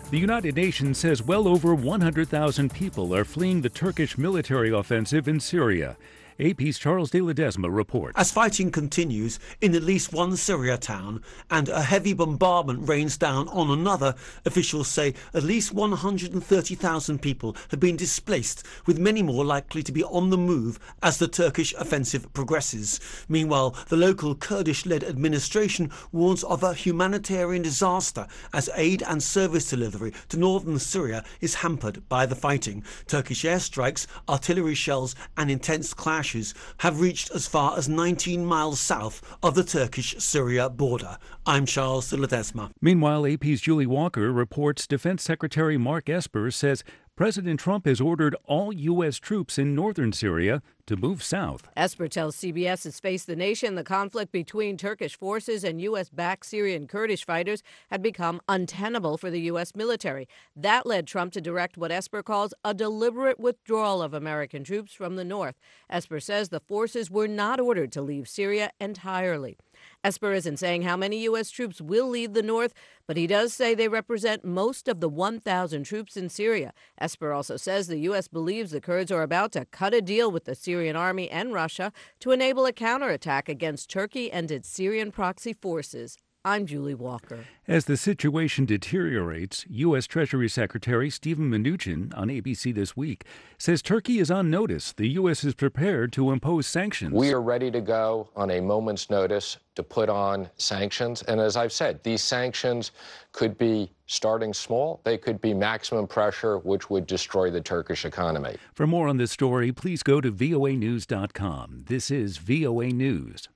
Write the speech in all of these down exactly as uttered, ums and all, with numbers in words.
The United Nations says well over one hundred thousand people are fleeing the Turkish military offensive in Syria. A P's Charles de Ledesma reports. As fighting continues in at least one Syria town and a heavy bombardment rains down on another, officials say at least one hundred thirty thousand people have been displaced, with many more likely to be on the move as the Turkish offensive progresses. Meanwhile, the local Kurdish-led administration warns of a humanitarian disaster as aid and service delivery to northern Syria is hampered by the fighting. Turkish airstrikes, artillery shells and intense clashes have reached as far as nineteen miles south of the Turkish-Syria border. I'm Charles de Ledesma. Meanwhile, A P's Julie Walker reports Defense Secretary Mark Esper says President Trump has ordered all U S troops in northern Syria to move south. Esper tells C B S it's Face the Nation the conflict between Turkish forces and U S-backed Syrian Kurdish fighters had become untenable for the U S military. That led Trump to direct what Esper calls a deliberate withdrawal of American troops from the north. Esper says the forces were not ordered to leave Syria entirely. Esper isn't saying how many U S troops will leave the north, but he does say they represent most of the one thousand troops in Syria. Esper also says the U S believes the Kurds are about to cut a deal with the Syrian army and Russia to enable a counterattack against Turkey and its Syrian proxy forces. I'm Julie Walker. As the situation deteriorates, U S. Treasury Secretary Stephen Mnuchin on A B C This Week says Turkey is on notice. The U S is prepared to impose sanctions. We are ready to go on a moment's notice to put on sanctions. And as I've said, these sanctions could be starting small. They could be maximum pressure, which would destroy the Turkish economy. For more on this story, please go to V O A news dot com. This is V O A News.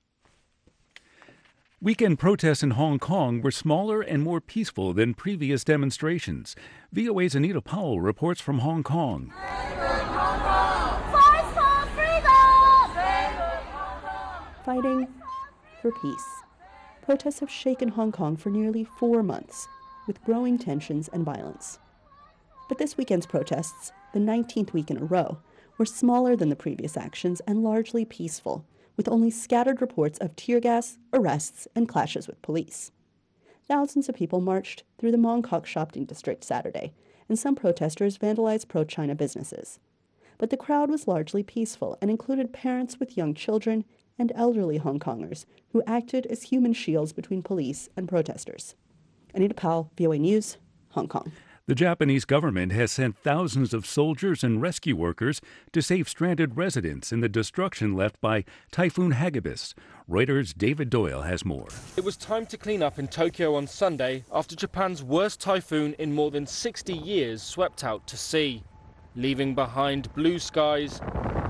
Weekend protests in Hong Kong were smaller and more peaceful than previous demonstrations. V O A's Anita Powell reports from Hong Kong. Fighting for peace. Protests have shaken Hong Kong for nearly four months, with growing tensions and violence. But this weekend's protests, the nineteenth week in a row, were smaller than the previous actions and largely peaceful, with only scattered reports of tear gas, arrests, and clashes with police. Thousands of people marched through the Mong Kok shopping district Saturday, and some protesters vandalized pro-China businesses. But the crowd was largely peaceful and included parents with young children and elderly Hong Kongers who acted as human shields between police and protesters. Anita Powell, V O A News, Hong Kong. The Japanese government has sent thousands of soldiers and rescue workers to save stranded residents in the destruction left by Typhoon Hagibis. Reuters' David Doyle has more. It was time to clean up in Tokyo on Sunday after Japan's worst typhoon in more than sixty years swept out to sea, leaving behind blue skies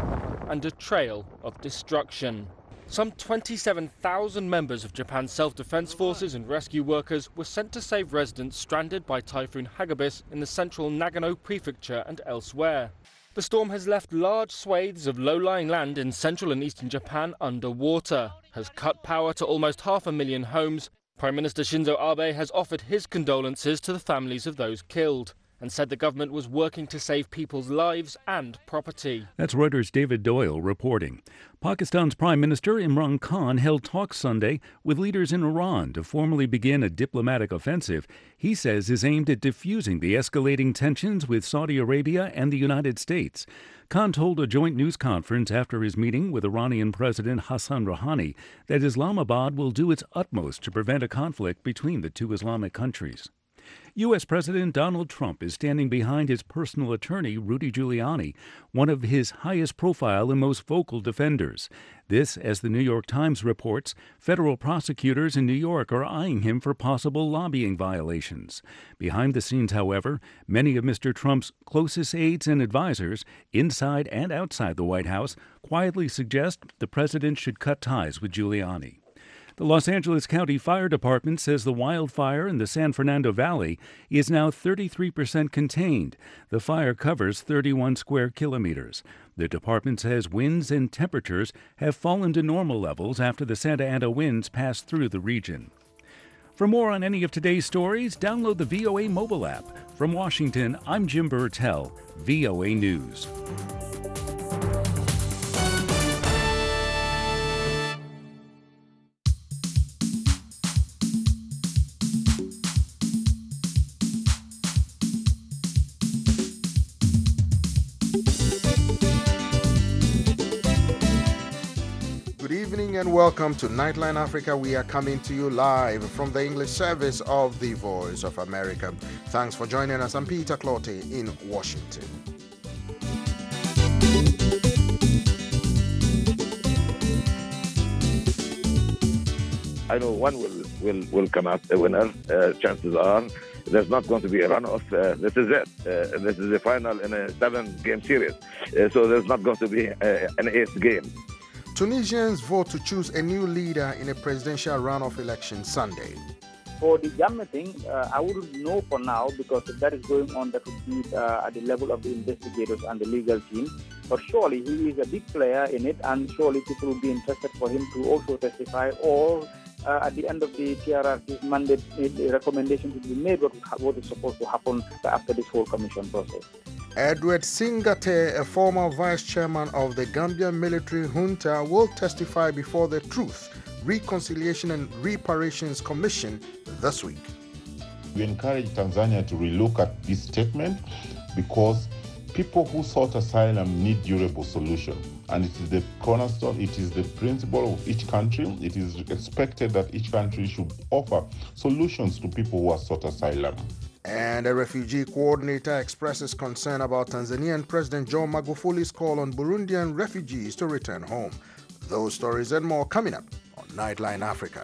and a trail of destruction. Some twenty-seven thousand members of Japan's self-defense forces and rescue workers were sent to save residents stranded by Typhoon Hagibis in the central Nagano prefecture and elsewhere. The storm has left large swathes of low-lying land in central and eastern Japan underwater, has cut power to almost half a million homes. Prime Minister Shinzo Abe has offered his condolences to the families of those killed and said the government was working to save people's lives and property. That's Reuters' David Doyle reporting. Pakistan's Prime Minister Imran Khan held talks Sunday with leaders in Iran to formally begin a diplomatic offensive he says is aimed at diffusing the escalating tensions with Saudi Arabia and the United States. Khan told a joint news conference after his meeting with Iranian President Hassan Rouhani that Islamabad will do its utmost to prevent a conflict between the two Islamic countries. U S. President Donald Trump is standing behind his personal attorney, Rudy Giuliani, one of his highest profile and most vocal defenders. This, as the New York Times reports, federal prosecutors in New York are eyeing him for possible lobbying violations. Behind the scenes, however, many of Mister Trump's closest aides and advisors, inside and outside the White House, quietly suggest the president should cut ties with Giuliani. The Los Angeles County Fire Department says the wildfire in the San Fernando Valley is now thirty-three percent contained. The fire covers thirty-one square kilometers. The department says winds and temperatures have fallen to normal levels after the Santa Ana winds passed through the region. For more on any of today's stories, download the V O A mobile app. From Washington, I'm Jim Burtell, V O A News. evening and welcome to Nightline Africa. We are coming to you live from the English service of the Voice of America. Thanks for joining us. I'm Peter Clottey in Washington. I know one will will, will come out a winner. Uh, chances are there's not going to be a runoff. Uh, this is it. Uh, this is the final in a seven-game series. Uh, so there's not going to be uh, an eighth game. Tunisians vote to choose a new leader in a presidential runoff election Sunday. For the Jammeh thing, uh, I wouldn't know for now because if that is going on, that would be uh, at the level of the investigators and the legal team. But surely he is a big player in it, and surely people will be interested for him to also testify, or uh, at the end of the T R R's mandate, a recommendation to be made what, what is supposed to happen after this whole commission process. Edward Singate, a former vice chairman of the Gambian military junta, will testify before the Truth, Reconciliation and Reparations Commission this week. We encourage Tanzania to relook at this statement because people who sought asylum need durable solution, and it is the cornerstone, it is the principle of each country. It is expected that each country should offer solutions to people who have sought asylum. And a refugee coordinator expresses concern about Tanzanian President John Magufuli's call on Burundian refugees to return home. Those stories and more coming up on Nightline Africa.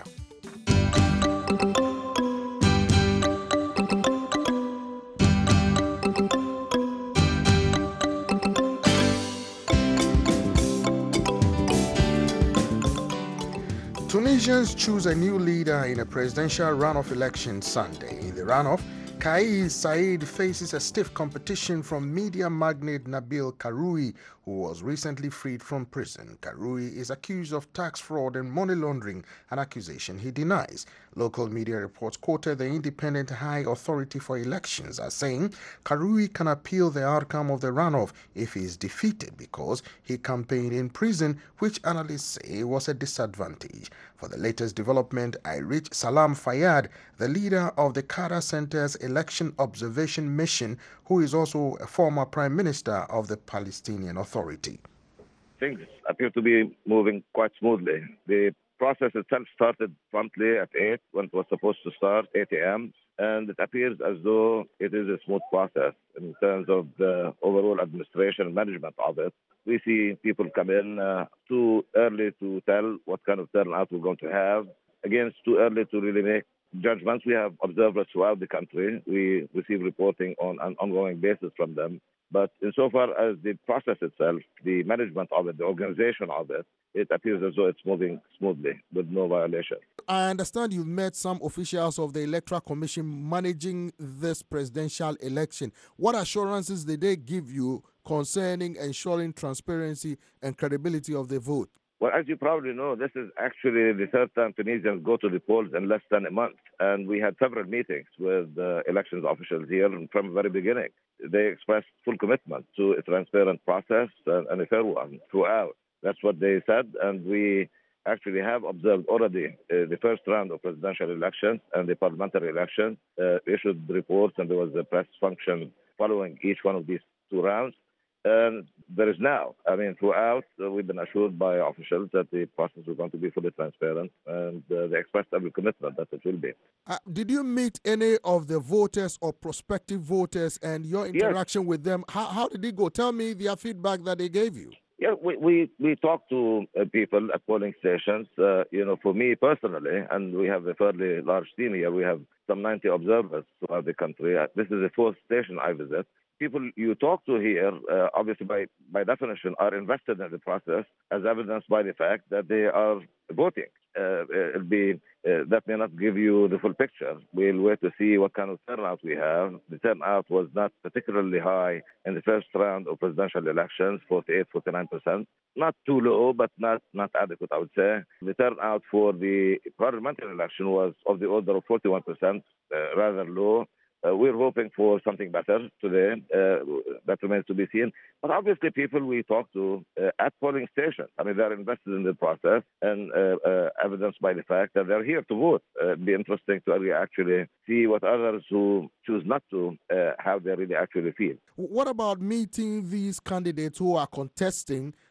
Tunisians choose a new leader in a presidential runoff election Sunday. In the runoff, Kais Saied faces a stiff competition from media magnate Nabil Karoui, who was recently freed from prison. Karoui is accused of tax fraud and money laundering, an accusation he denies. Local media reports quoted the Independent High Authority for Elections as saying Karoui can appeal the outcome of the runoff if he is defeated because he campaigned in prison, which analysts say was a disadvantage. For the latest development, I reached Salam Fayyad, the leader of the Carter Center's Election Observation Mission, who is also a former Prime Minister of the Palestinian Authority. Things appear to be moving quite smoothly. The process itself started promptly at eight, when it was supposed to start, eight a.m., and it appears as though it is a smooth process in terms of the overall administration and management of it. We see people come in uh, too early to tell what kind of turnout we're going to have. Again, it's too early to really make judgments. We have observers throughout the country. We receive reporting on an ongoing basis from them. But insofar as the process itself, the management of it, the organization of it, it appears as though it's moving smoothly with no violation. I understand you've met some officials of the Electoral Commission managing this presidential election. What assurances did they give you concerning ensuring transparency and credibility of the vote? Well, as you probably know, this is actually the third time Tunisians go to the polls in less than a month. And we had several meetings with uh, elections officials here from the very beginning. They expressed full commitment to a transparent process and, and a fair one throughout. That's what they said. And we actually have observed already uh, the first round of presidential elections and the parliamentary elections, uh, issued reports, and there was a press function following each one of these two rounds. And there is now, I mean, throughout, uh, we've been assured by officials that the process is going to be fully transparent, and uh, they expressed every commitment that it will be. Uh, did you meet any of the voters or prospective voters and your interaction yes. with them? How, how did it go? Tell me their feedback that they gave you. Yeah, we, we, we talked to uh, people at polling stations. Uh, you know, for me personally, and we have a fairly large team here, we have some ninety observers throughout the country. Uh, this is the fourth station I visit. People you talk to here, uh, obviously by, by definition, are invested in the process, as evidenced by the fact that they are voting. Uh, it'll be, uh, that may not give you the full picture. We'll wait to see what kind of turnout we have. The turnout was not particularly high in the first round of presidential elections, forty-eight, forty-nine percent. Not too low, but not, not adequate, I would say. The turnout for the parliamentary election was of the order of forty-one percent, uh, rather low. Uh, we're hoping for something better today. Uh, that remains to be seen. But obviously, people we talk to uh, at polling stations, I mean, they're invested in the process and uh, uh, evidenced by the fact that they're here to vote. Uh, it'd be interesting to actually see what others who choose not to, uh, how they really actually feel. What about meeting these candidates who are contesting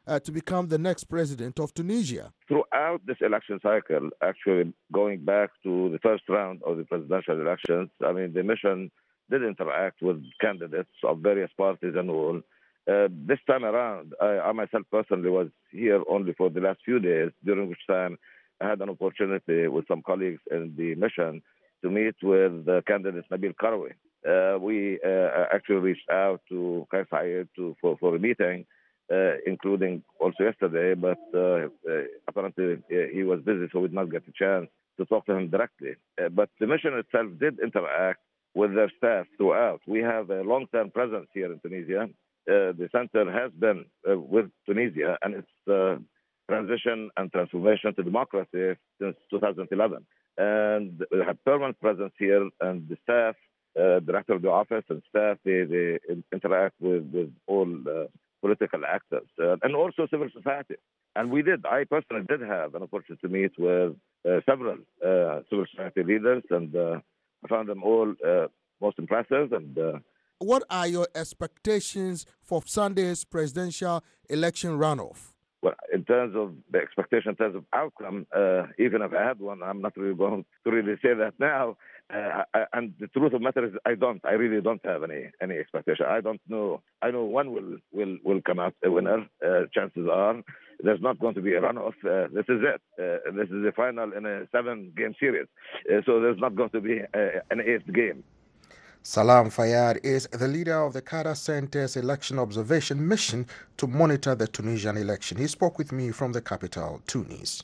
uh, to become the next president of Tunisia. Throughout this election cycle, actually going back to the first round of the presidential elections, I mean, the mission did interact with candidates of various parties and all. Uh, this time around, I, I myself personally was here only for the last few days, during which time I had an opportunity with some colleagues in the mission to meet with the candidate Nabil Karoui. Uh, we uh, actually reached out to Kais Saied to, for, for a meeting, uh, including also yesterday, but uh, uh, apparently uh, he was busy, so we did not get a chance to talk to him directly. Uh, but the mission itself did interact with their staff throughout. We have a long-term presence here in Tunisia. Uh, the center has been uh, with Tunisia and its uh, transition and transformation to democracy since two thousand eleven. And we have permanent presence here, and the staff, uh, director of the office and staff, they, they interact with, with all uh, political actors uh, and also civil society. And we did, I personally did have an opportunity to meet with uh, several uh, civil society leaders, and uh, I found them all uh, most impressive. And uh, what are your expectations for Sunday's presidential election runoff? Well, in terms of the expectation, in terms of outcome, uh, even if I had one, I'm not really going to really say that now. Uh, I, and the truth of the matter is, I don't. I really don't have any any expectation. I don't know. I know one will will will come out a winner. Uh, chances are there's not going to be a runoff. Uh, this is it. Uh, this is the final in a seven-game series. Uh, so there's not going to be uh, an eighth game. Salam Fayyad is the leader of the Carter Center's election observation mission to monitor the Tunisian election. He spoke with me from the capital, Tunis.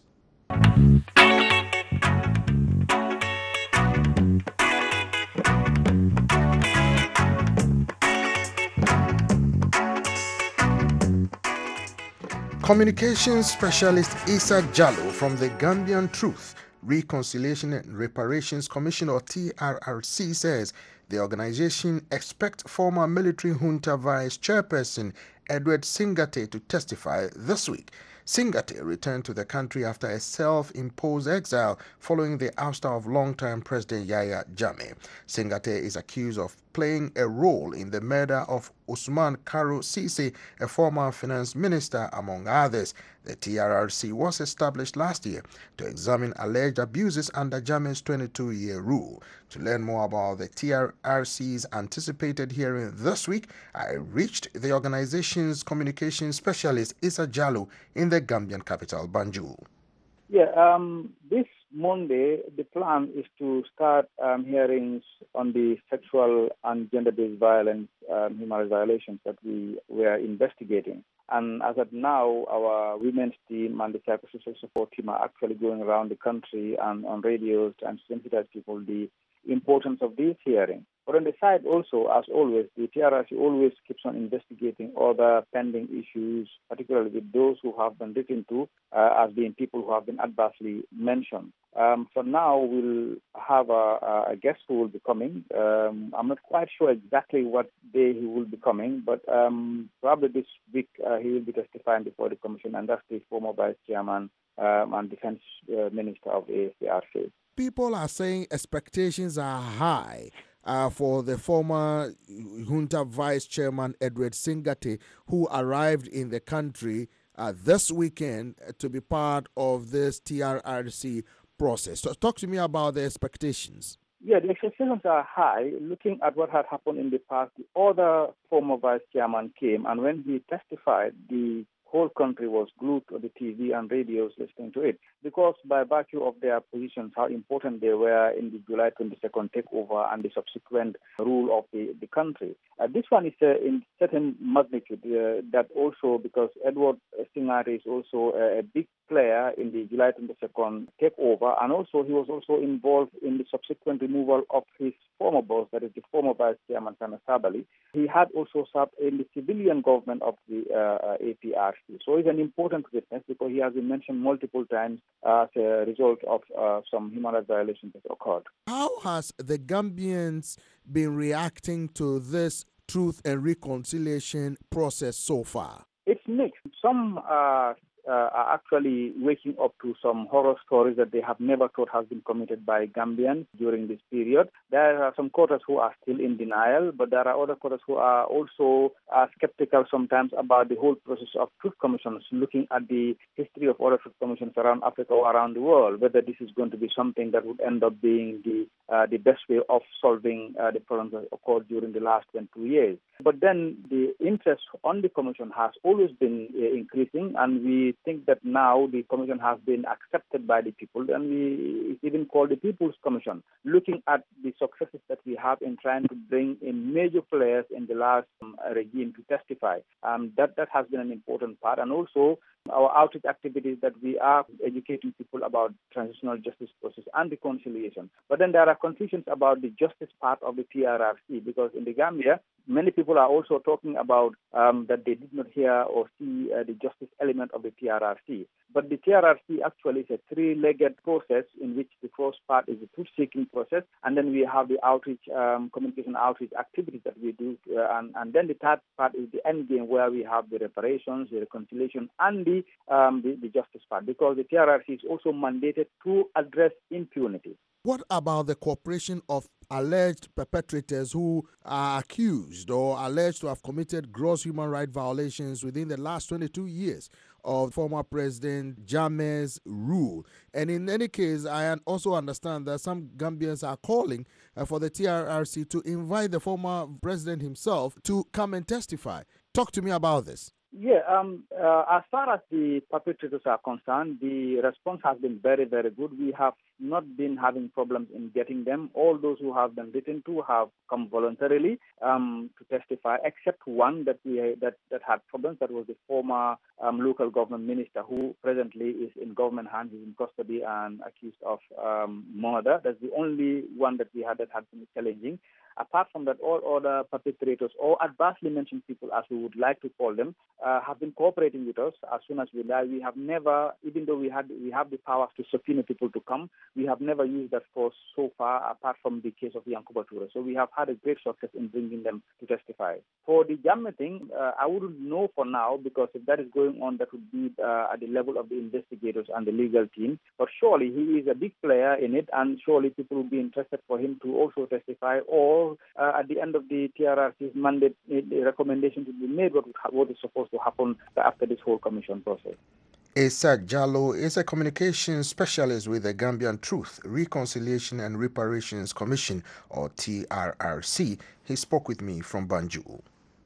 Communications specialist Issa Jallo from the Gambian Truth, Reconciliation and Reparations Commission, or T R R C, says the organization expects former military junta vice chairperson Edward Singate to testify this week. Singate returned to the country after a self-imposed exile following the ouster of longtime President Yahya Jammeh. Singate is accused of playing a role in the murder of Usman Karo Sisi, a former finance minister, among others. The T R R C was established last year to examine alleged abuses under Jammeh's twenty-two-year rule. To learn more about the T R R C's anticipated hearing this week, I reached the organization's communications specialist Issa Jallo in the Gambian capital, Banjul. Yeah, um, this Monday, the plan is to start um, hearings on the sexual and gender-based violence, um, human rights violations that we were investigating. And as of now, our women's team and the psychosocial support team are actually going around the country and on radios and sensitize people the importance of these hearings. But on the side also, as always, the T R R C always keeps on investigating other pending issues, particularly with those who have been written to uh, as being people who have been adversely mentioned. Um, for now, we'll have a, a guest who will be coming. Um, I'm not quite sure exactly what day he will be coming, but um, probably this week uh, he will be testifying before the commission, and that's the former vice chairman um, and defense uh, minister of the A C R C. People are saying expectations are high uh, for the former junta vice chairman Edward Singate, who arrived in the country uh, this weekend to be part of this T R R C process. So talk to me about the expectations. Yeah, the expectations are high. Looking at what had happened in the past, the other former vice chairman came, and when he testified, the whole country was glued to the T V and radios listening to it, because by virtue of their positions, how important they were in the July twenty-second takeover and the subsequent rule of the, the country. Uh, this one is uh, in certain magnitude, uh, that also because Edward Singate is also a, a big player in the July twenty-second takeover, and also he was also involved in the subsequent removal of his former boss, that is the former vice chairman, Sana Sabali. He had also served in the civilian government of the uh, A P R C. So he's an important witness because he has been mentioned multiple times as a result of uh, some human rights violations that occurred. How has the Gambians been reacting to this truth and reconciliation process so far? It's mixed. Some are uh, are actually waking up to some horror stories that they have never thought has been committed by Gambians during this period. There are some quarters who are still in denial, but there are other quarters who are also uh, skeptical sometimes about the whole process of truth commissions, looking at the history of other truth commissions around Africa or around the world, whether this is going to be something that would end up being the uh, the best way of solving uh, the problems that occurred during the last twenty years. But then the interest on the commission has always been uh, increasing, and we think that now the commission has been accepted by the people, and we it's even called the People's Commission, looking at the successes that we have in trying to bring in major players in the last um, regime to testify. Um, that, that has been an important part, and also our outreach activities that we are educating people about transitional justice process and reconciliation. But then there are confusions about the justice part of the T R R C, because in the Gambia, many people are also talking about um, that they did not hear or see uh, the justice element of the T R R C. But the T R R C actually is a three-legged process in which the first part is the truth-seeking process, and then we have the outreach, um, communication outreach activities that we do, uh, and, and then the third part is the end game where we have the reparations, the reconciliation, and the, um, the, the justice part, because the T R R C is also mandated to address impunity. What about the cooperation of alleged perpetrators who are accused or alleged to have committed gross human rights violations within the last twenty-two years of former President Jammeh's rule? And in any case, I also understand that some Gambians are calling uh, for the T R R C to invite the former president himself to come and testify. Talk to me about this. Yeah, um, uh, as far as the perpetrators are concerned, the response has been very, very good. We have not been having problems in getting them. All those who have been written to have come voluntarily um, to testify, except one that we that, that had problems. That was the former um, local government minister, who presently is in government hands, is in custody and accused of um, murder. That's the only one that we had that had been challenging. Apart from that, all other perpetrators or adversely mentioned people, as we would like to call them, uh, have been cooperating with us as soon as we lie. We have never, even though we had we have the powers to subpoena people to come, we have never used that force so far, apart from the case of Yankuba Toure. So we have had a great success in bringing them to testify. For the Jammeh thing, uh, I wouldn't know for now, because if that is going on, that would be uh, at the level of the investigators and the legal team. But surely he is a big player in it, and surely people will be interested for him to also testify, or Uh, at the end of the T R R C's mandate, the recommendation to be made what, what is supposed to happen after this whole commission process. Isaac Jallo is a communications specialist with the Gambian Truth, Reconciliation and Reparations Commission, or T R R C. He spoke with me from Banjul.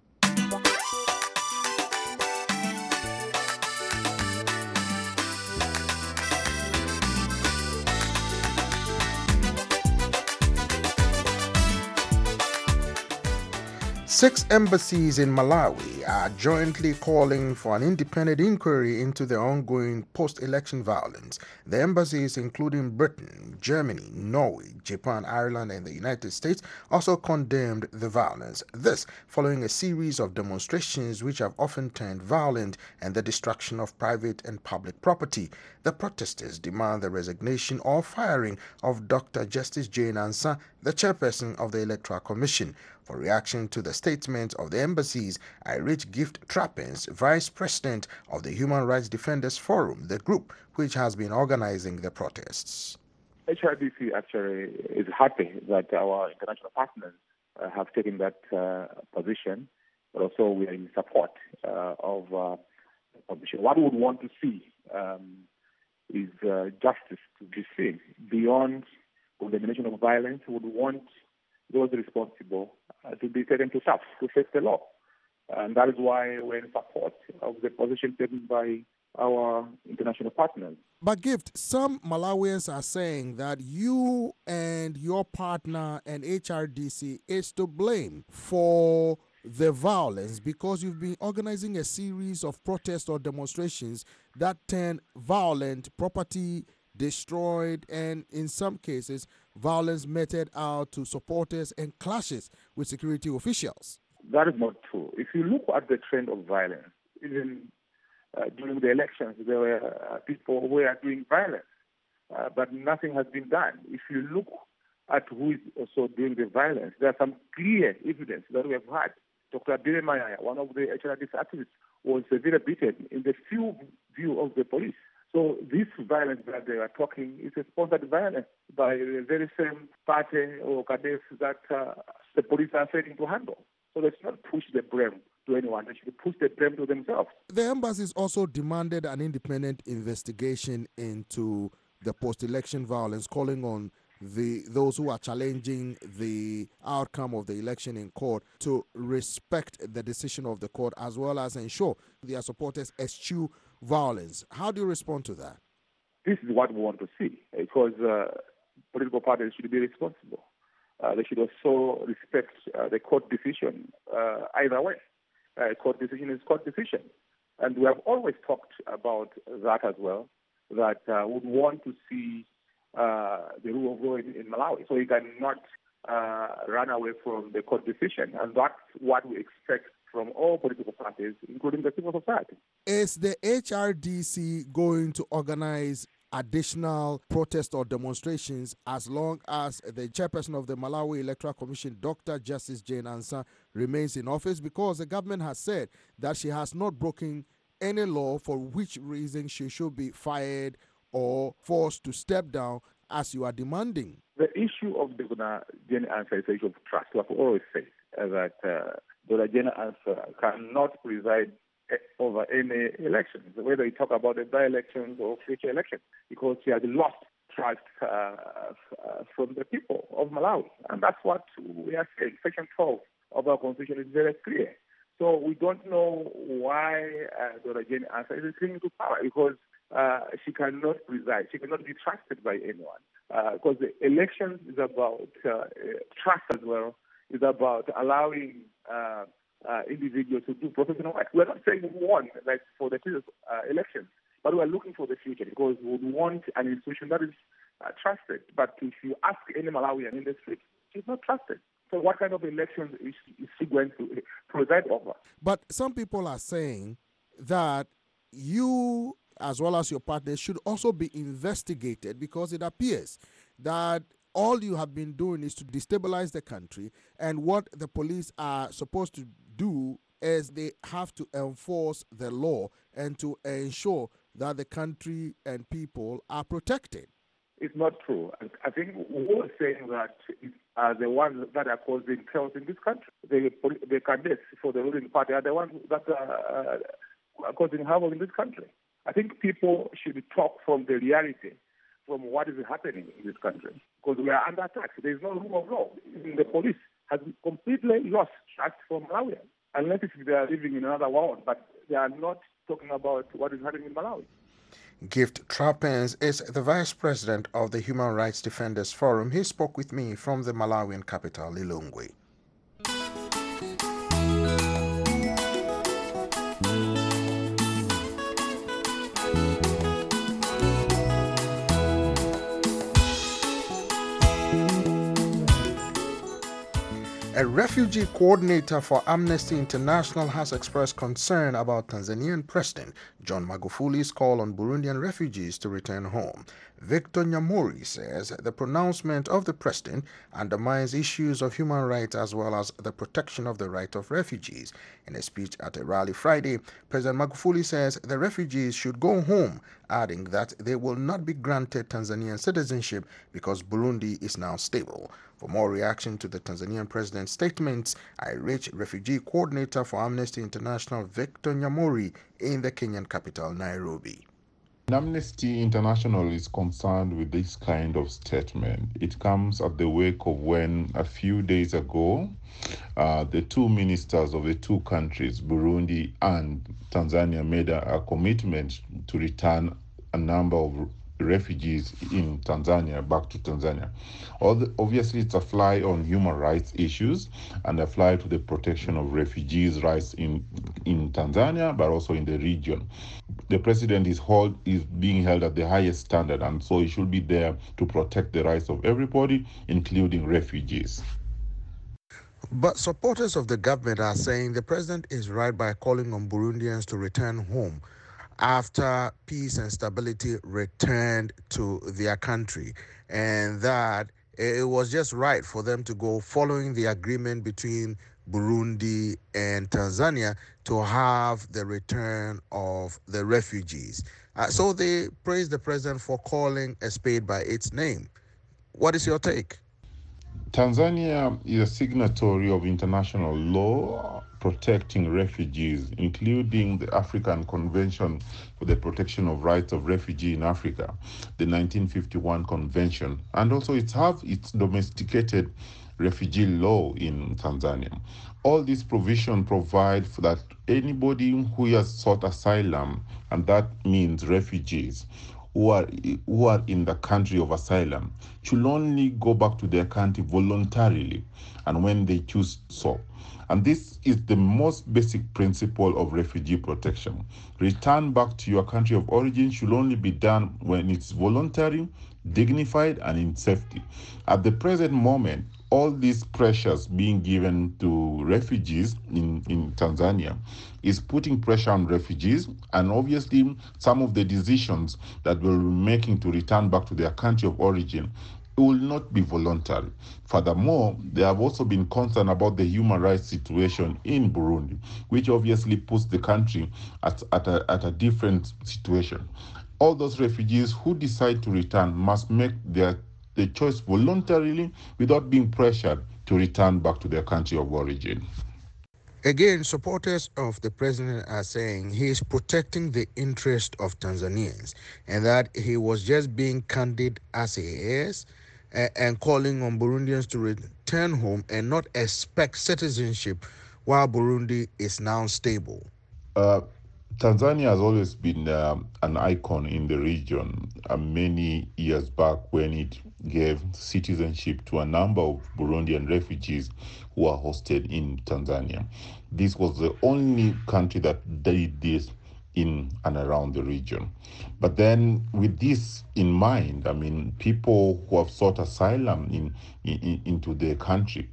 Six embassies in Malawi are jointly calling for an independent inquiry into the ongoing post-election violence. The embassies, including Britain, Germany, Norway, Japan, Ireland, and the United States, also condemned the violence. This following a series of demonstrations which have often turned violent and the destruction of private and public property. The protesters demand the resignation or firing of Doctor Justice Jane Ansah, the chairperson of the Electoral Commission. For reaction to the statement of the embassies, I reached Gift Trappins, Vice President of the Human Rights Defenders Forum, the group which has been organizing the protests. H R D C actually is happy that our international partners uh, have taken that uh, position, but also we are in support uh, of uh, the position. What we would want to see um, is uh, justice to be seen beyond condemnation of violence. We would want those responsible uh, to be taken to task, to face the law. And that is why we're in support of the position taken by our international partners. But Gift, some Malawians are saying that you and your partner and H R D C is to blame for the violence because you've been organizing a series of protests or demonstrations that turn violent, property destroyed, and in some cases, violence meted out to supporters and clashes with security officials. That is not true. If you look at the trend of violence, even uh, during the elections, there were uh, people who were doing violence, uh, but nothing has been done. If you look at who is also doing the violence, there are some clear evidence that we have had. Doctor Abdul Mayaya, one of the H R D C activists, was severely beaten in the few view of the police. So this violence that they are talking is a sponsored violence by the very same party or cadets that uh, the police are failing to handle. So they should not push the blame to anyone. They should push the blame to themselves. The embassies also demanded an independent investigation into the post-election violence, calling on the those who are challenging the outcome of the election in court to respect the decision of the court, as well as ensure their supporters eschew violence. How do you respond to that? This is what we want to see, because uh, political parties should be responsible. Uh, they should also respect uh, the court decision uh, either way. Uh, court decision is court decision. And we have always talked about that as well, that uh, we want to see uh, the rule of law in, in Malawi. So you cannot uh, run away from the court decision. And that's what we expect from all political parties, including the civil society. Is the H R D C going to organize additional protests or demonstrations as long as the chairperson of the Malawi Electoral Commission, Doctor Justice Jane Ansah, remains in office? Because the government has said that she has not broken any law for which reason she should be fired or forced to step down, as you are demanding. The issue of Doctor Jane Ansah is an issue of trust. We have always said uh, that uh, Doctor Jane Ansah cannot preside over any elections, whether you talk about the by-elections or future elections, because she has lost trust uh, uh, from the people of Malawi. And that's what we are saying. Section twelve of our constitution is very clear. So we don't know why uh, Doctor Jane Ansah is clinging to power, because uh, she cannot preside. She cannot be trusted by anyone, uh, because the elections is about uh, trust as well. It's about allowing uh, Uh, individuals to do professional work. We're not saying we want, like, for the previous uh, elections, but we're looking for the future, because we want an institution that is uh, trusted. But if you ask any Malawian in the street, she's not trusted. So what kind of elections is, is she going to preside over? But some people are saying that you, as well as your partners, should also be investigated, because it appears that all you have been doing is to destabilize the country, and what the police are supposed to do is they have to enforce the law and to ensure that the country and people are protected. It's not true. I think we're saying that are the ones that are causing chaos in this country. The, the candidates for the ruling party are the ones that are, uh, are causing havoc in this country. I think people should talk from the reality, from what is happening in this country, because we are under attack. There is no rule of law. Even the police has completely lost trust from Malawi, unless if they are living in another world, but they are not talking about what is happening in Malawi. Gift Trappens is the vice president of the Human Rights Defenders Forum. He spoke with me from the Malawian capital, Lilongwe. A refugee coordinator for Amnesty International has expressed concern about Tanzanian President John Magufuli's call on Burundian refugees to return home. Victor Nyamori says the pronouncement of the president undermines issues of human rights as well as the protection of the right of refugees. In a speech at a rally Friday, President Magufuli says the refugees should go home, adding that they will not be granted Tanzanian citizenship because Burundi is now stable. For more reaction to the Tanzanian president's statements, I reached refugee coordinator for Amnesty International Victor Nyamori in the Kenyan capital, Nairobi. Amnesty International is concerned with this kind of statement. It comes at the wake of when a few days ago, uh, the two ministers of the two countries, Burundi and Tanzania, made a, a commitment to return a number of refugees in Tanzania back to Tanzania. Obviously, it's a fly on human rights issues and a fly to the protection of refugees' rights in, in Tanzania, but also in the region. The president is, hold, is being held at the highest standard, and so he should be there to protect the rights of everybody, including refugees. But supporters of the government are saying the president is right by calling on Burundians to return home after peace and stability returned to their country, and that it was just right for them to go following the agreement between Burundi, and Tanzania to have the return of the refugees. Uh, so they praised the president for calling a spade by its name. What is your take? Tanzania is a signatory of international law protecting refugees, including the African Convention for the Protection of Rights of Refugees in Africa, the nineteen fifty-one Convention, and also it has its domesticated refugee law in Tanzania. All these provisions provide for that anybody who has sought asylum, and that means refugees, who are who are in the country of asylum, should only go back to their country voluntarily and when they choose so. And this is the most basic principle of refugee protection. Return back to your country of origin should only be done when it's voluntary, dignified, and in safety. At the present moment, all these pressures being given to refugees in, in Tanzania is putting pressure on refugees, and obviously some of the decisions that we're making to return back to their country of origin will not be voluntary. Furthermore, they have also been concerned about the human rights situation in Burundi, which obviously puts the country at, at, a, at a different situation. All those refugees who decide to return must make their the choice voluntarily without being pressured to return back to their country of origin. Again, supporters of the president are saying he is protecting the interest of Tanzanians and that he was just being candid as he is uh, and calling on Burundians to return home and not expect citizenship while Burundi is now stable. Uh, Tanzania has always been um, an icon in the region. Uh, many years back when it gave citizenship to a number of Burundian refugees who are hosted in Tanzania. This was the only country that did this in and around the region. But then with this in mind, I mean, people who have sought asylum in, in into their country,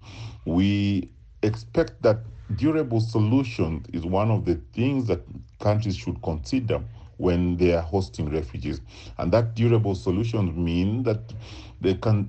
we expect that durable solution is one of the things that countries should consider when they are hosting refugees. And that durable solutions mean that the can,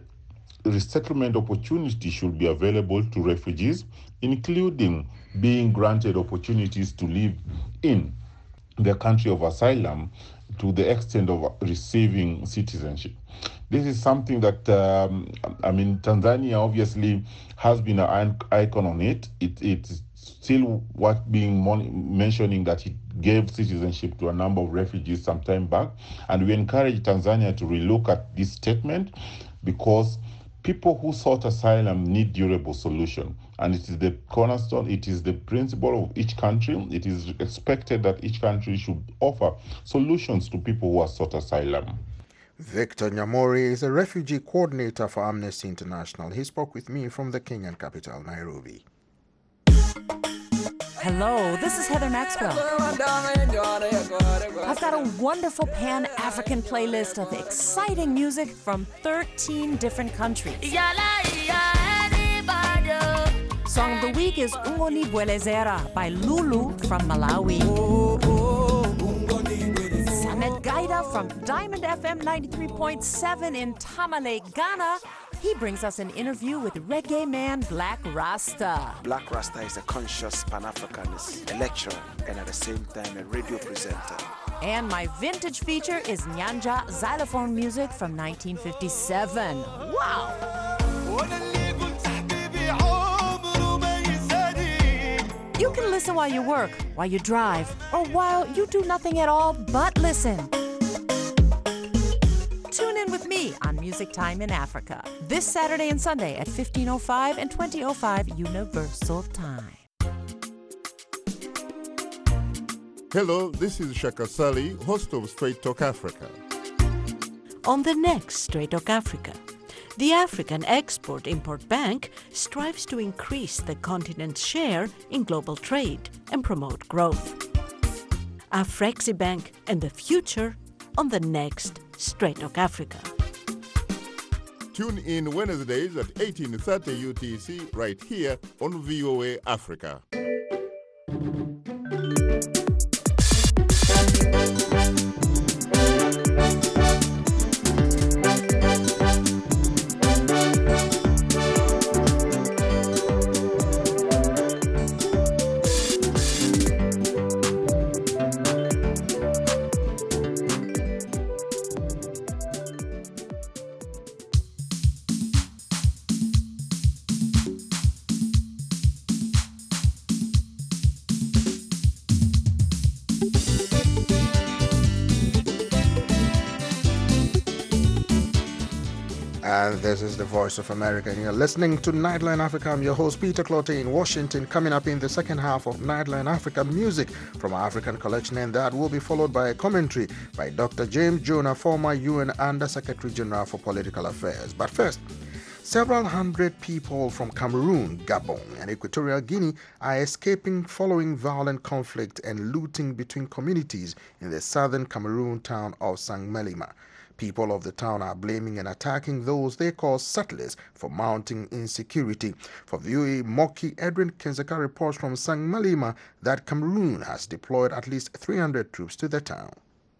uh, resettlement opportunity should be available to refugees, including being granted opportunities to live in the country of asylum to the extent of receiving citizenship. This is something that, um, I mean, Tanzania obviously has been an icon on it. it it's still what being mon- mentioning that it gave citizenship to a number of refugees some time back. And we encourage Tanzania to relook at this statement because people who sought asylum need durable solution. And it is the cornerstone, it is the principle of each country. It is expected that each country should offer solutions to people who have sought asylum. Victor Nyamori is a refugee coordinator for Amnesty International. He spoke with me from the Kenyan capital, Nairobi. Hello, this is Heather Maxwell. I've got a wonderful Pan-African playlist of exciting music from thirteen different countries. Song of the week is Ungoni Bwelezera by Lulu from Malawi. Samet Gaida from Diamond F M ninety-three point seven in Tamale, Ghana. He brings us an interview with reggae man Black Rasta. Black Rasta is a conscious Pan-Africanist, a lecturer, and at the same time a radio presenter. And my vintage feature is Nyanja xylophone music from nineteen fifty-seven. Wow! You can listen while you work, while you drive, or while you do nothing at all but listen. Tune in with me on Music Time in Africa this Saturday and Sunday at fifteen oh five and twenty oh five Universal Time. Hello, this is Shaka Sali, host of Straight Talk Africa. On the next Straight Talk Africa, the African Export-Import Bank strives to increase the continent's share in global trade and promote growth. Afreximbank and the future on the next Straight Talk Africa. Tune in Wednesdays at eighteen thirty U T C right here on V O A Africa. And this is the Voice of America. And you're listening to Nightline Africa. I'm your host, Peter Clottey in Washington. Coming up in the second half of Nightline Africa, music from our African collection. And that will be followed by a commentary by Doctor James Jonah, former U N Under-Secretary General for Political Affairs. But first, several hundred people from Cameroon, Gabon, and Equatorial Guinea are escaping following violent conflict and looting between communities in the southern Cameroon town of Saint-Melima. People of the town are blaming and attacking those they call settlers for mounting insecurity. For V O A Moki, Edwin Kenzeka reports from Saint-Melima that Cameroon has deployed at least three hundred troops to the town.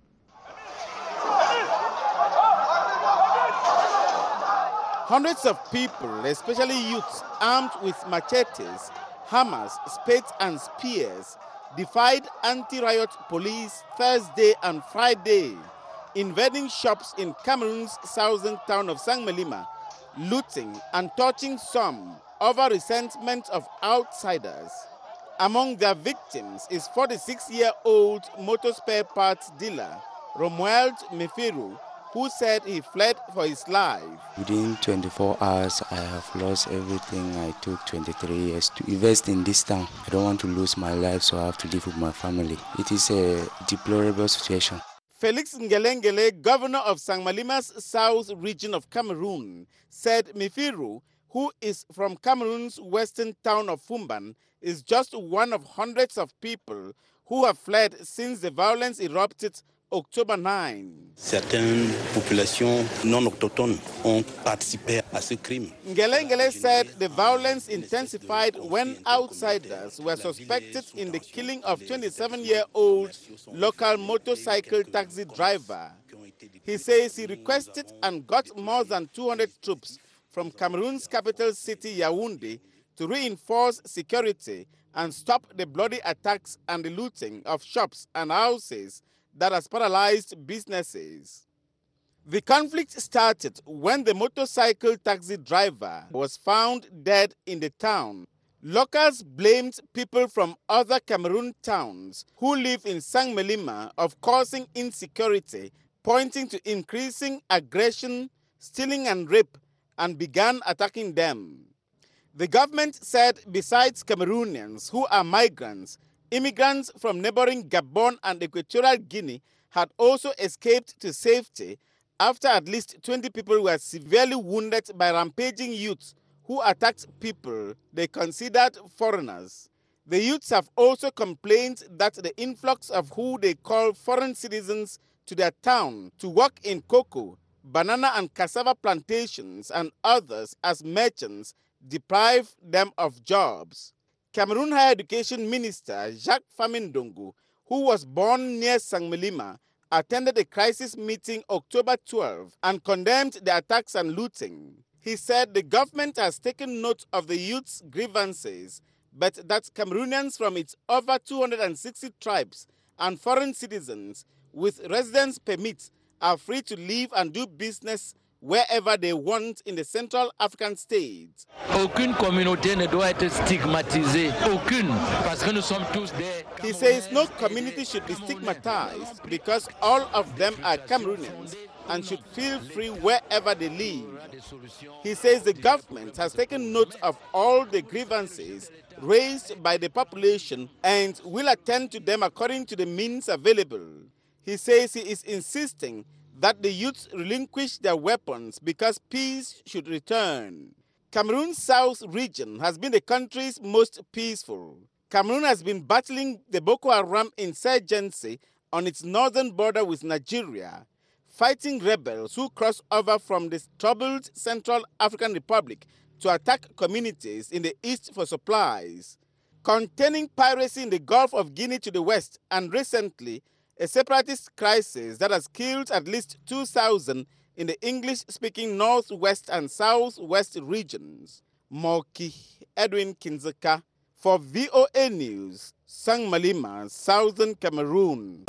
Hundreds of people, especially youths armed with machetes, hammers, spades and spears, defied anti-riot police Thursday and Friday, invading shops in Cameroon's southern town of Saint-Melima, looting and torching some over resentment of outsiders. Among their victims is forty-six-year-old motor spare parts dealer Romuald Mefiru, who said he fled for his life. Within twenty-four hours, I have lost everything. I took twenty-three years to invest in this town. I don't want to lose my life, so I have to live with my family. It is a deplorable situation. Felix Ngelengele, governor of Saint-Melima's south region of Cameroon, said Mefiru, who is from Cameroon's western town of Fumban, is just one of hundreds of people who have fled since the violence erupted October ninth. Certaines populations non autochtones ont participé à ce crime. Ngelengele said the violence intensified when outsiders were suspected in the killing of twenty-seven-year-old local motorcycle taxi driver. He says he requested and got more than two hundred troops from Cameroon's capital city, Yaoundé, to reinforce security and stop the bloody attacks and the looting of shops and houses that has paralyzed businesses. The conflict started when the motorcycle taxi driver was found dead in the town. Locals blamed people from other Cameroon towns who live in Saint-Melima of causing insecurity, pointing to increasing aggression, stealing and rape, and began attacking them. The government said besides Cameroonians who are migrants, immigrants from neighboring Gabon and Equatorial Guinea had also escaped to safety after at least twenty people were severely wounded by rampaging youths who attacked people they considered foreigners. The youths have also complained that the influx of who they call foreign citizens to their town to work in cocoa, banana and cassava plantations and others as merchants deprive them of jobs. Cameroon Higher Education Minister Jacques Famindongo, who was born near Saint-Melima, attended a crisis meeting October twelfth and condemned the attacks and looting. He said the government has taken note of the youth's grievances, but that Cameroonians from its over two hundred sixty tribes and foreign citizens with residence permits are free to live and do business wherever they want in the Central African states. Aucune communauté ne doit être stigmatisée. Aucune. Parce que nous sommes tous des... He says no community should be stigmatized because all of them are Cameroonians and should feel free wherever they live. He says the government has taken note of all the grievances raised by the population and will attend to them according to the means available. He says he is insisting that the youths relinquish their weapons because peace should return. Cameroon's south region has been the country's most peaceful. Cameroon has been battling the Boko Haram insurgency on its northern border with Nigeria, fighting rebels who cross over from the troubled Central African Republic to attack communities in the east for supplies, containing piracy in the Gulf of Guinea to the west, and recently, a separatist crisis that has killed at least two thousand in the English-speaking northwest and southwest regions. Moki Edwin Kinzeka for V O A News, Saint-Melima, Southern Cameroon.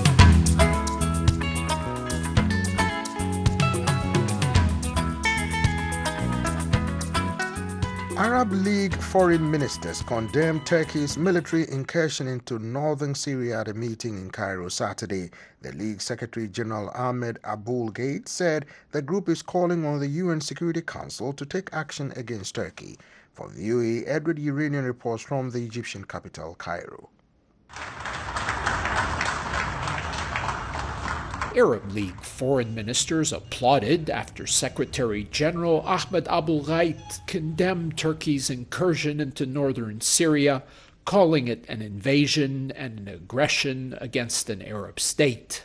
Arab League foreign ministers condemned Turkey's military incursion into northern Syria at a meeting in Cairo Saturday. The League Secretary General Ahmed Aboul-Gate said the group is calling on the U N Security Council to take action against Turkey. For V O A, Edward Uranian reports from the Egyptian capital, Cairo. Arab League foreign ministers applauded after Secretary General Ahmed Aboul-Gate condemned Turkey's incursion into northern Syria, calling it an invasion and an aggression against an Arab state.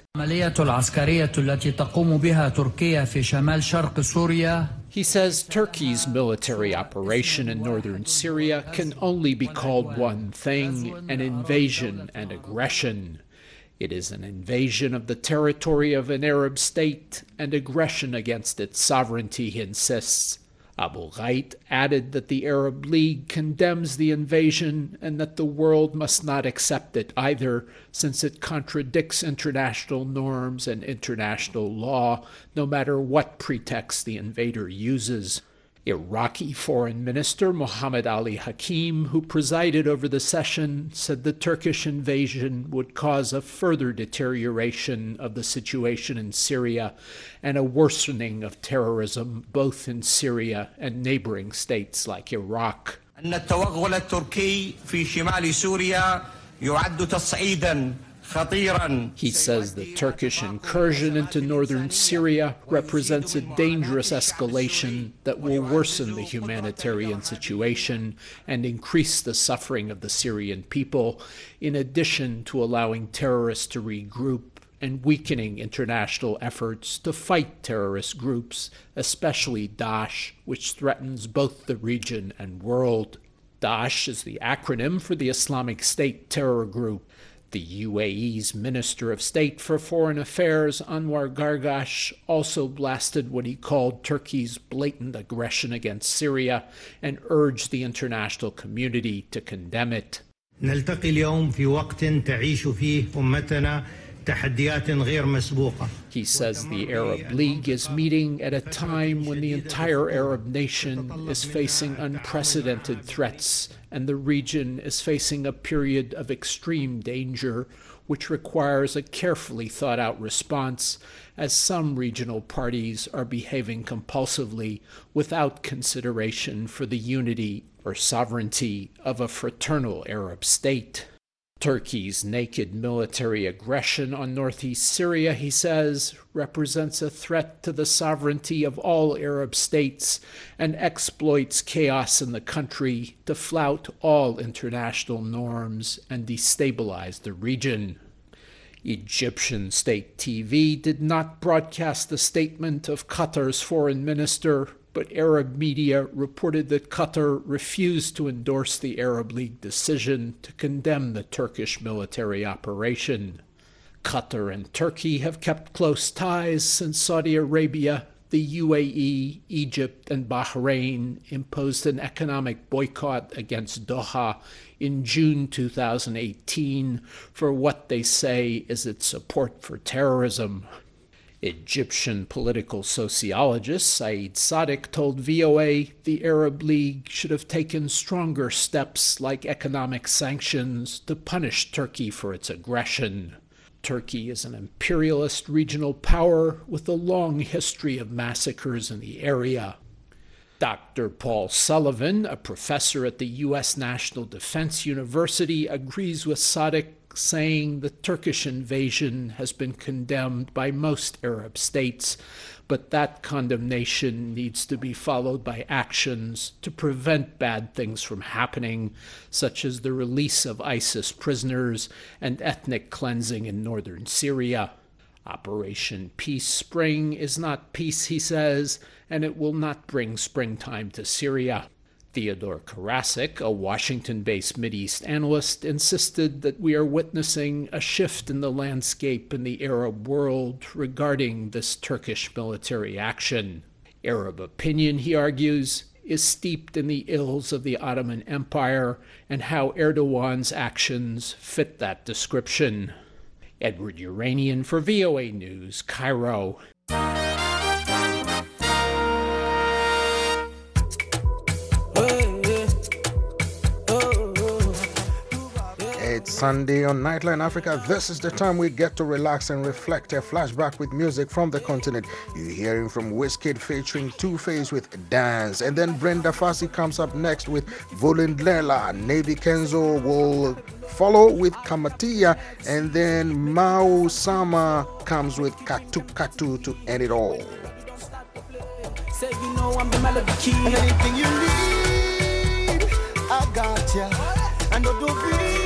He says Turkey's military operation in northern Syria can only be called one thing: an invasion and aggression. It is an invasion of the territory of an Arab state and aggression against its sovereignty, he insists. Aboul-Gate added that the Arab League condemns the invasion and that the world must not accept it either, since it contradicts international norms and international law, no matter what pretext the invader uses. Iraqi Foreign Minister Mohammed Ali Hakim, who presided over the session, said the Turkish invasion would cause a further deterioration of the situation in Syria and a worsening of terrorism both in Syria and neighboring states like Iraq. التوغل التركي في شمال سوريا يعد تصعيدا. He says the Turkish incursion into northern Syria represents a dangerous escalation that will worsen the humanitarian situation and increase the suffering of the Syrian people, in addition to allowing terrorists to regroup and weakening international efforts to fight terrorist groups, especially Daesh, which threatens both the region and world. Daesh is the acronym for the Islamic State terror group. The U A E's Minister of State for Foreign Affairs, Anwar Gargash, also blasted what he called Turkey's blatant aggression against Syria and urged the international community to condemn it. نلتقي اليوم في وقت تعيش فيه أمتنا تحديات غير مسبوقة. He says the Arab League is meeting at a time when the entire Arab nation is facing unprecedented threats and the region is facing a period of extreme danger, which requires a carefully thought-out response, as some regional parties are behaving compulsively without consideration for the unity or sovereignty of a fraternal Arab state. Turkey's naked military aggression on northeast Syria, he says, represents a threat to the sovereignty of all Arab states and exploits chaos in the country to flout all international norms and destabilize the region. Egyptian state T V did not broadcast the statement of Qatar's foreign minister, but Arab media reported that Qatar refused to endorse the Arab League decision to condemn the Turkish military operation. Qatar and Turkey have kept close ties since Saudi Arabia, the U A E, Egypt, and Bahrain imposed an economic boycott against Doha in June two thousand eighteen for what they say is its support for terrorism. Egyptian political sociologist Saeed Sadiq told V O A the Arab League should have taken stronger steps like economic sanctions to punish Turkey for its aggression. Turkey is an imperialist regional power with a long history of massacres in the area. Doctor Paul Sullivan, a professor at the U S National Defense University, agrees with Sadiq, saying the Turkish invasion has been condemned by most Arab states, but that condemnation needs to be followed by actions to prevent bad things from happening, such as the release of ISIS prisoners and ethnic cleansing in northern Syria. Operation Peace Spring is not peace, he says, and it will not bring springtime to Syria. Theodore Karasik, a Washington-based Mideast analyst, insisted that we are witnessing a shift in the landscape in the Arab world regarding this Turkish military action. Arab opinion, he argues, is steeped in the ills of the Ottoman Empire and how Erdogan's actions fit that description. Edward Uranian for V O A News, Cairo. Hey, It's Sunday on Nightline Africa. This is the time we get to relax and reflect. A flashback with music from the continent. You're hearing from Wizkid featuring Two-Face with Dance. And then Brenda Fassie comes up next with Volindlela. Navy Kenzo will follow with Kamatia. And then Mao Sama comes with Katu Katu to end it all. Say you know I'm the melody key. And anything you need, I got ya. And don't be,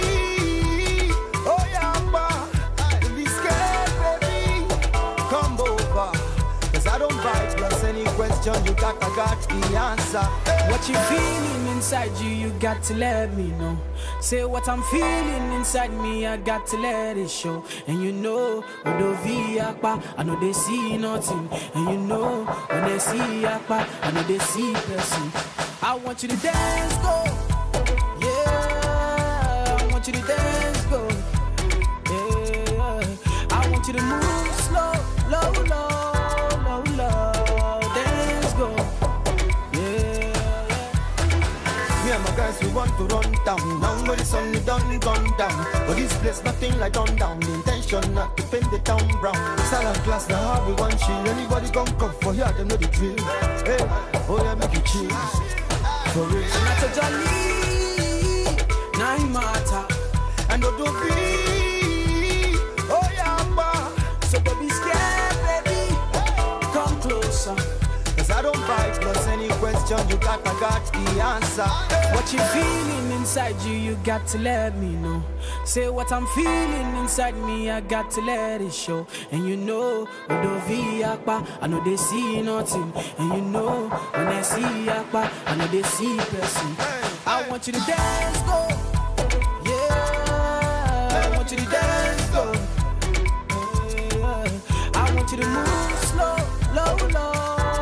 oh yeah, don't be scared, baby. Come over, cause I don't bite. Plus any question you got, I got the answer. What you feeling inside you, you got to let me know. Say what I'm feeling inside me, I got to let it show. And you know, when they see Akpa, I know they see nothing. And you know, when they see Akpa, I know they see person. I want you to dance, go. Yeah, I want you to dance, go. Yeah, I want you to move slow, low, low, low, low. Dance, go. Me and my guys, we want to run down. Now where the sun is done, gone down. But this place, nothing like done down. The intention not to paint the town brown. Silent class, now how we want chill. Anybody come come for here, they know the drill. Hey, oh yeah, make it chill. For real. Not a jolly, nine matter. And don't be, oh yeah, ba. So don't be scared, baby. Come closer. Cause I don't bite, plus any question you got, I got the answer. What you feeling inside you, you got to let me know. Say what I'm feeling inside me, I got to let it show. And you know, when they see Akpa, I know they see nothing. And you know, when I see Akpa, I know they see person. I want you to dance, go. Yeah, I want you to dance, go. Yeah, I want you to move slow, low, low.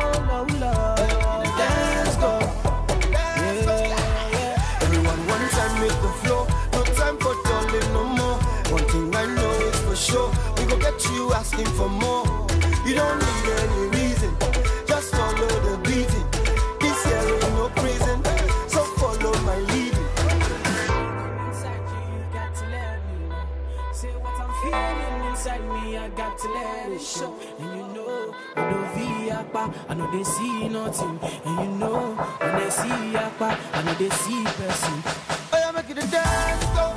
Sure, we gon' get you asking for more. You don't need any reason, just follow the beating. This here ain't no prison, so follow my leading. Inside you, you got to let me know. Say what I'm feeling inside me, I got to let it show. And you know, when they see Akpa, I know they see nothing. And you know, when they see Akpa, I know they see person. Oh yeah, make it a dance, go.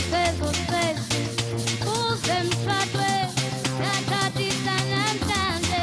Usem tratwe, na tatisa namtande.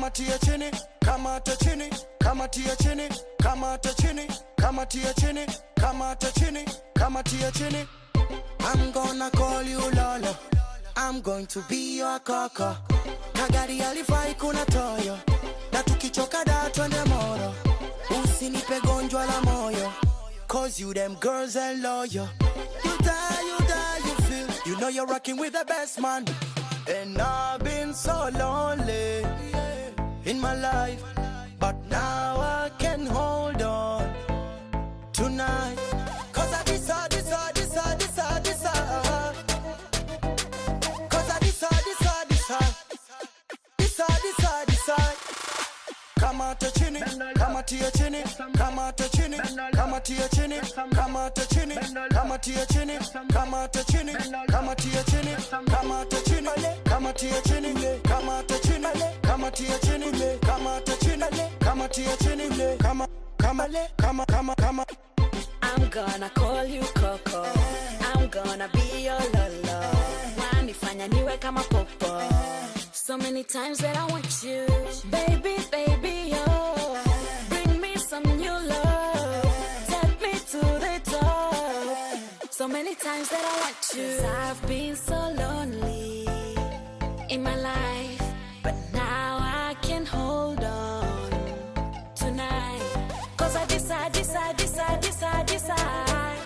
tia chini, kamata chini, kamatia chini, kamata chini, kamatia chini, kamata chini, kamatia chini. I'm gonna call you Lola, I'm going to be your kaka. Kagari alifai kuna toyo, na tukichoka da twende moro. Usinipe gonjwa la moyo, cause you them girls are loyal. You die, you die, you feel, you know you're rocking with the best man. And I've been so lonely in my life, but now I can hold on tonight. Cause I decide, decide, decide, decide, decide. Cause I decide, decide, decide. Decide, decide, decide. Kamata chini, kamatia chini, kamata chini, kamatia chini, kamata chini, kamatia chini, kamata chini, kamatia chini, kamata chini, kamatia chini, kamata chini, kamatia chini, kamata chini, kamatia chini, kama kama kama kama kama. I'm gonna call you Coco, I'm gonna be your Lolo. Wanifanya niwe kama popo. So many times that I want you, baby, baby, oh. Bring me some new love, take me to the top. So many times that I want you. 'Cause I've been so lonely in my life, but now I can hold on tonight. 'Cause I decide, decide, decide, decide, decide.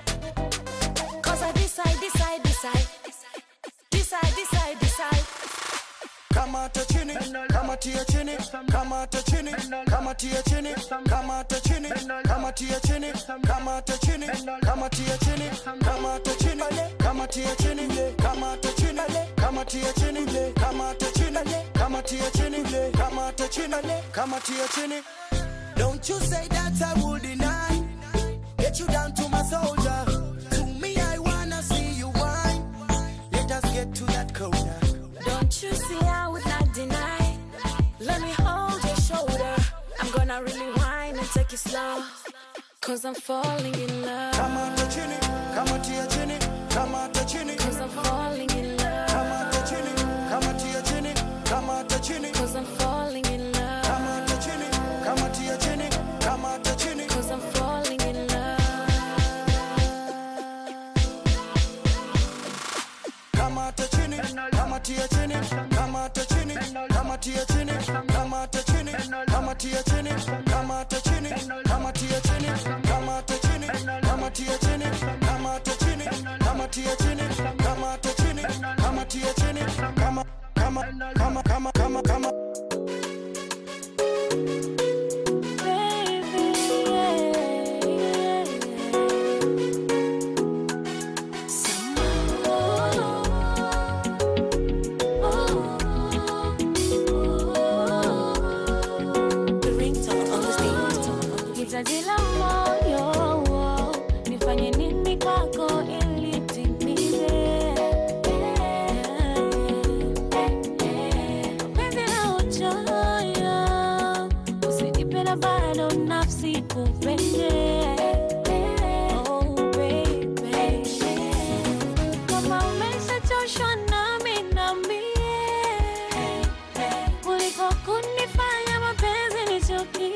'Cause I decide, decide, decide, decide, decide, decide. Kamata chini, kamatia chini, kamata chini, kamatia chini, kamata chini, kamatia chini, kamata chini, kamatia chini, kamata chini, kamatia chini, kamata chini, kamatia chini, kamata chini, kamatia chini, kamata chini, kamatia chini. Don't you say that I will deny. Get you down to my soldier. To me I wanna see you whine. Let us get to that corner. Don't you see I would not deny? Let me hold your shoulder. I'm gonna really whine and take it slow, 'cause I'm falling in love. Kamata chini, kamatia chini, kamata chini, 'cause I'm falling in love. Kamata chini, kamatia chini, kamata chini, 'cause I'm falling in love. Kamata chini, kamatia chini, kamata chini, 'cause I'm falling in love. Kamata chini, kamatia chini, kamata chini, kamatia chini, kamata chini, kamatia chini, kamata chini, kamatia chini, kamata chini, kamatia chini, kamata chini, kamatia chini, kamata chini, kamatia chini, kama kama kama kama kama kama. Hitaji la moyo, nifanye nini kwako ili timize? Penzi la uchoyo, usinipe na bado nafsi kupende. Oh baby, kama umeshachoshwa nami niambie, kuliko kunifanya mapenzi nichukie.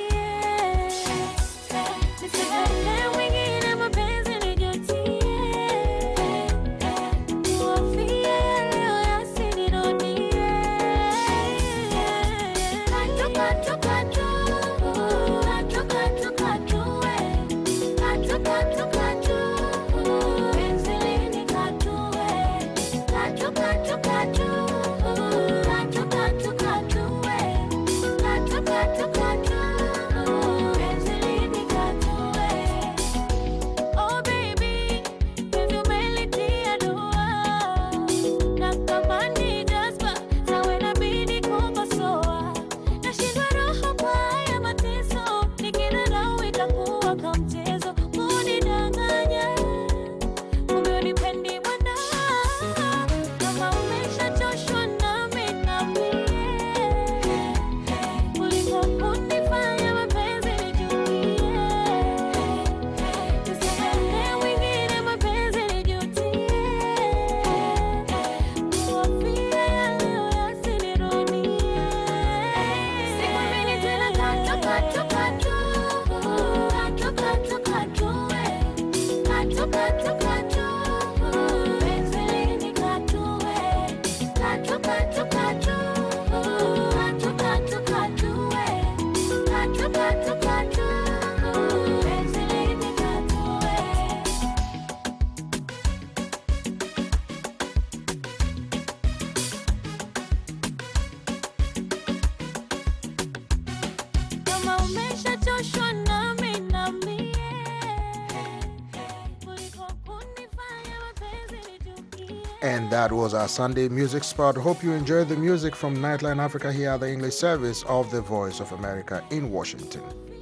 And that was our Sunday music spot. Hope you enjoyed the music from Nightline Africa here at the English service of the Voice of America in Washington.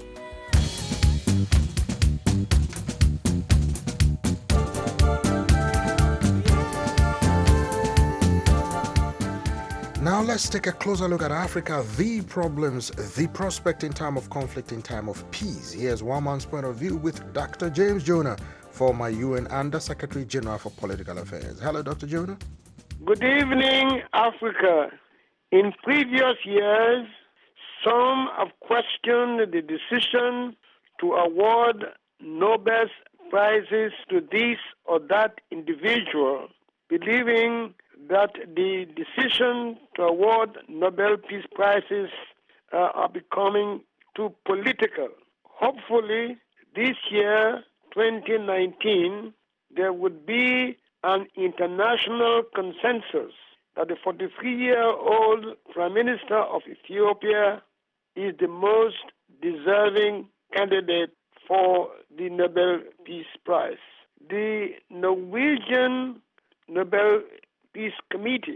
Now let's take a closer look at Africa, the problems, the prospect in time of conflict, in time of peace. Here's one man's point of view with Doctor James Jonah, former U N Under Secretary General for Political Affairs. Hello, Doctor Jonah. Good evening, Africa. In previous years, some have questioned the decision to award Nobel Prizes to this or that individual, believing that the decision to award Nobel Peace Prizes uh, are becoming too political. Hopefully, this year, twenty nineteen, there would be an international consensus that the forty-three-year-old Prime Minister of Ethiopia is the most deserving candidate for the Nobel Peace Prize. The Norwegian Nobel Peace Committee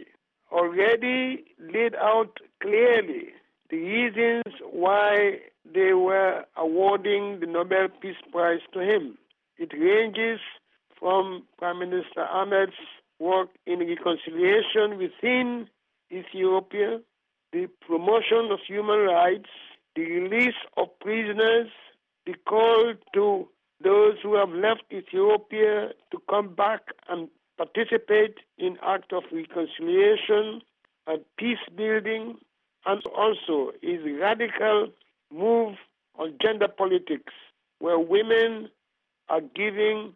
already laid out clearly the reasons why they were awarding the Nobel Peace Prize to him. It ranges from Prime Minister Ahmed's work in reconciliation within Ethiopia, the promotion of human rights, the release of prisoners, the call to those who have left Ethiopia to come back and participate in acts of reconciliation and peace building, and also his radical move on gender politics, where women are given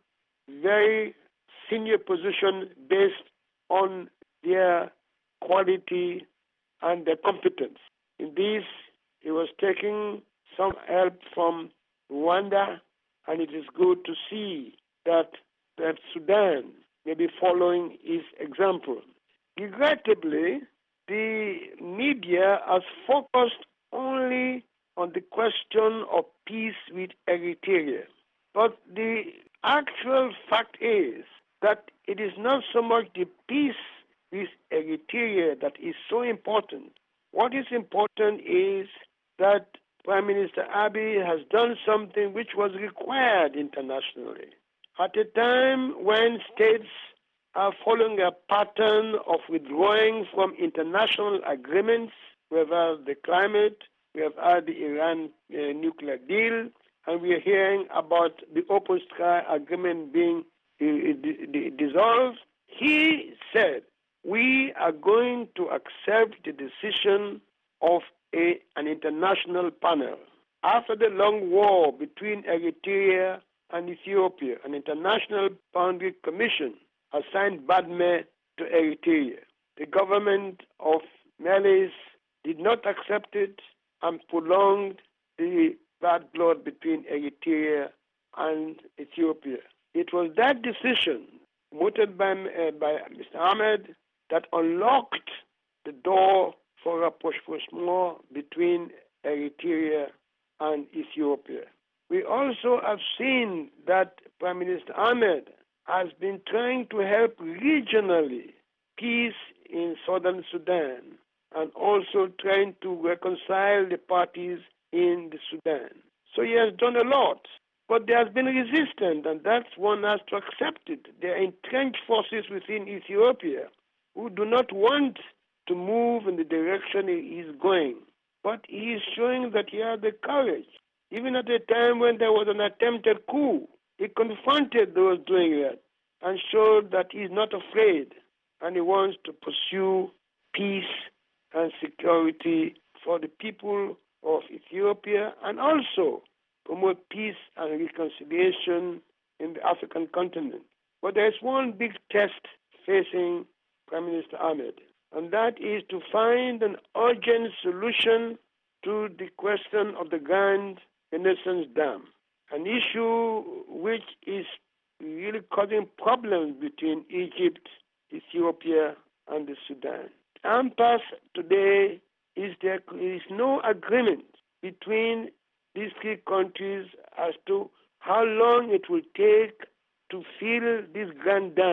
very senior position based on their quality and their competence. In this, he was taking some help from Rwanda, and it is good to see that, that Sudan may be following his example. Regrettably, the media has focused only on the question of peace with Eritrea. But the actual fact is that it is not so much the peace with Eritrea that is so important. What is important is that Prime Minister Abiy has done something which was required internationally. At a time when states are following a pattern of withdrawing from international agreements, we have had the climate, we have had the Iran uh, nuclear deal, and we are hearing about the Open Sky Agreement being uh, d- d- dissolved. He said, we are going to accept the decision of a, an international panel. After the long war between Eritrea and Ethiopia, an international boundary commission assigned Badme to Eritrea. The government of Meles did not accept it and prolonged the bad blood between Eritrea and Ethiopia. It was that decision, voted by, uh, by Mister Ahmed, that unlocked the door for rapprochement between Eritrea and Ethiopia. We also have seen that Prime Minister Ahmed has been trying to help regionally peace in southern Sudan and also trying to reconcile the parties in the Sudan. So he has done a lot, but there has been resistance, and that's one has to accept it. There are entrenched forces within Ethiopia who do not want to move in the direction he is going, but he is showing that he has the courage. Even at a time when there was an attempted coup, he confronted those doing that and showed that he is not afraid, and he wants to pursue peace and security for the people of Ethiopia and also promote peace and reconciliation in the African continent. But there is one big test facing Prime Minister Ahmed, and that is to find an urgent solution to the question of the Grand Renaissance Dam, an issue which is really causing problems between Egypt, Ethiopia, and the Sudan. Impasse today is there is no agreement between these three countries as to how long it will take to fill this grand dam.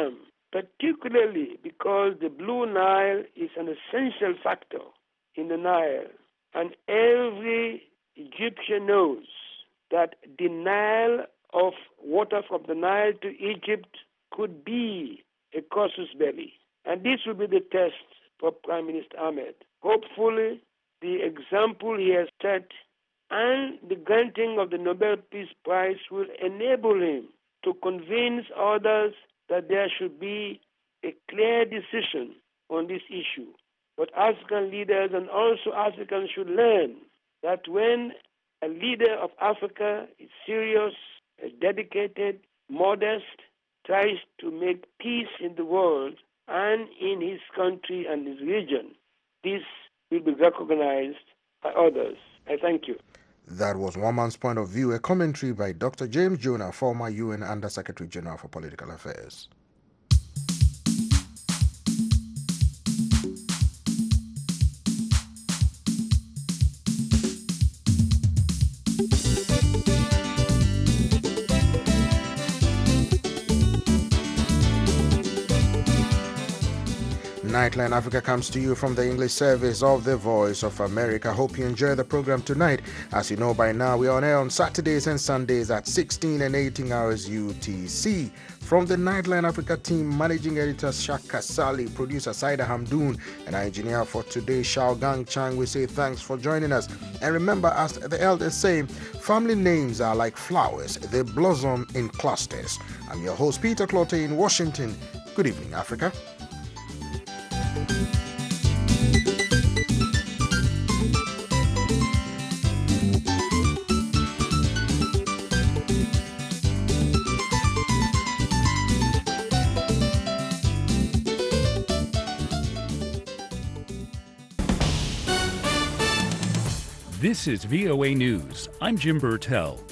particularly because the Blue Nile is an essential factor in the Nile, and every Egyptian knows that denial of water from the Nile to Egypt could be a casus belli. And this will be the test for Prime Minister Ahmed. Hopefully, the example he has set and the granting of the Nobel Peace Prize will enable him to convince others that there should be a clear decision on this issue. But African leaders and also Africans should learn that when a leader of Africa is serious, is dedicated, modest, tries to make peace in the world and in his country and his region, this will be recognized by others. I thank you. That was One Man's Point of View, a commentary by Doctor James Jonah, former U N Under-Secretary General for Political Affairs. Nightline Africa comes to you from the English service of the Voice of America. Hope you enjoy the program tonight. As you know by now, we are on air on Saturdays and Sundays at sixteen and eighteen hours U T C. From the Nightline Africa team, managing editor Shaka Sali, producer Saida Hamdoun, and our engineer for today, Shao Gang Chang, we say thanks for joining us. And remember, as the elders say, family names are like flowers. They blossom in clusters. I'm your host, Peter Clottey in Washington. Good evening, Africa. This is V O A News. I'm Jim Burtell.